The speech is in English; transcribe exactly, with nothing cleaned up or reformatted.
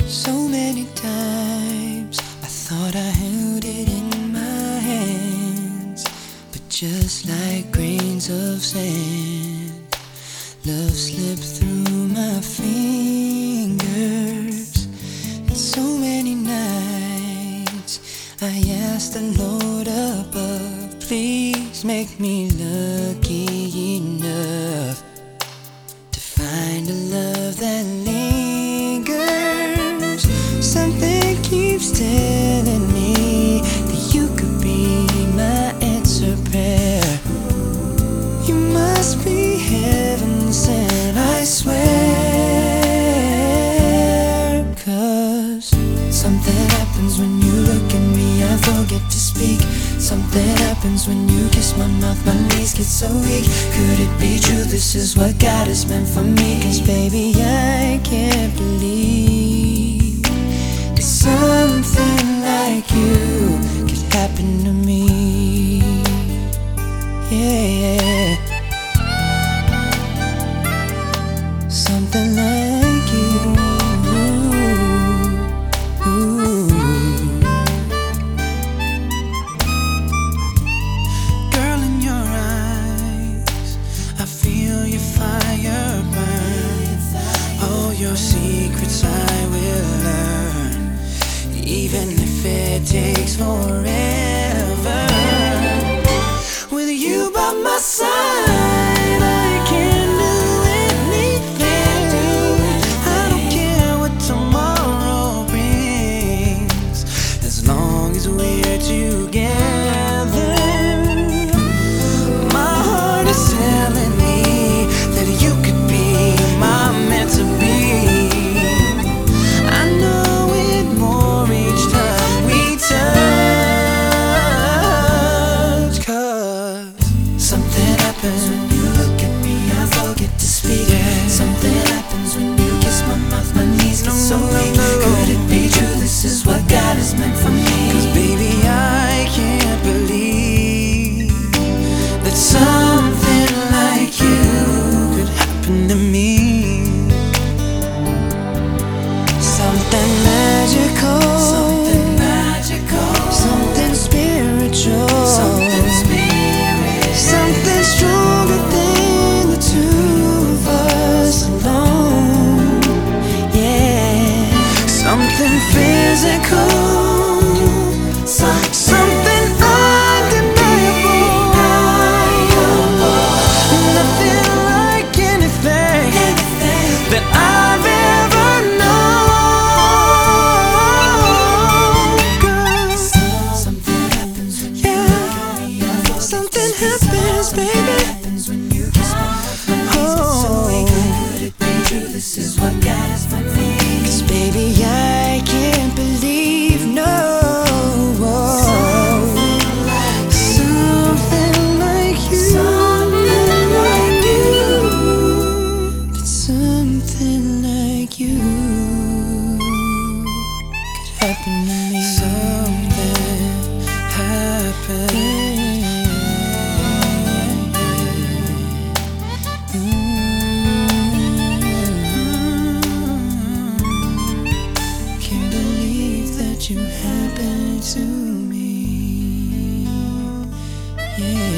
So many times I thought I held it in my hands, but just like grains of sand, love slipped through my fingers. And so many nights I asked the Lord above, please make me lucky enough to find a love that lingers. Something keeps telling me that you could be my answered prayer. You must be heaven sent, I swear. 'Cause something happens when you look at me, I forget to speak. Something happens when you kiss my mouth, my knees get so weak. Could it be true, this is what God has meant for me? 'Cause baby, I can't believe that something like you could happen to me. Yeah, something like you. Ooh. Girl, in your eyes, I feel your fire burn. All your secrets I will learn, even if it takes forever. With you by my side, I can do anything. I don't care what tomorrow brings, as long as we're together. My heart is telling me that you could be my meant to be. I know it more each time we touch. 'Cause something happens when you look at me, I forget to speak. Something happens when you kiss my mouth, my knees get so weak. Could it be true, this is what God has meant for me? 'Cause baby, I can't believe that something like you could happen to me. Something magical, something magical, something spiritual, something spiritual, something stronger than the two of us alone. Yeah, something physical, something undeniable, nothing like anything that I've ever known. 'Cause something happens when you look at me, I forget something happens, baby. Could it be true, this is what God has meant for me? 'Cause baby, I can't believe, no, something like you, something like you, that something like you could happen to me. Something happened. Can't believe that you happened to me. Yeah.